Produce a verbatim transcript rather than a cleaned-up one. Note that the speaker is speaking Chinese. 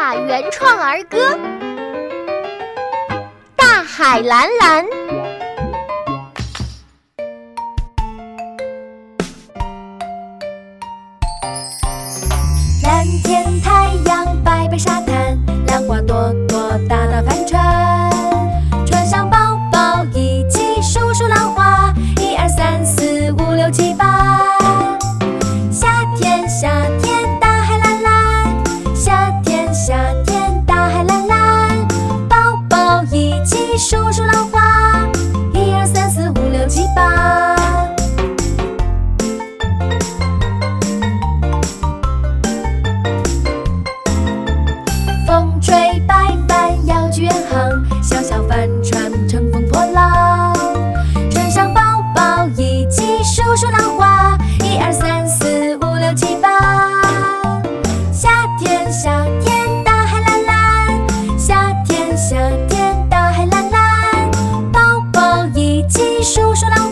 话原创儿歌。大海蓝蓝， 蓝天太阳，白白沙滩，浪花朵朵，大大帆船。船上宝宝一起数数浪花，一二三四五六七八。夏天夏天，大海蓝蓝，夏天夏天，大海蓝蓝。宝宝一起数数浪花，一二三四五六七八。风吹白帆，摇去远航，小小帆船乘风破浪。船上宝宝一起数数浪花，一二三四五六七八。夏天夏天，大海蓝蓝，夏天夏天，大海蓝蓝。宝宝一起数数浪花。